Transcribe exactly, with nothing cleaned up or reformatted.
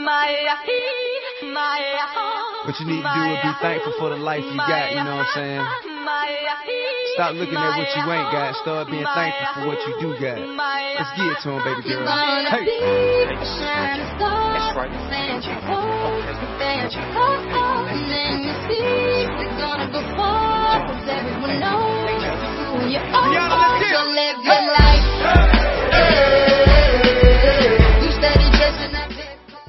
What you need to do is be thankful for the life you got, you know what I'm saying? Stop looking at what you ain't got. Start being thankful for what you do got. Let's get it to him, baby girl. Hey. That's right. Y'all, let's get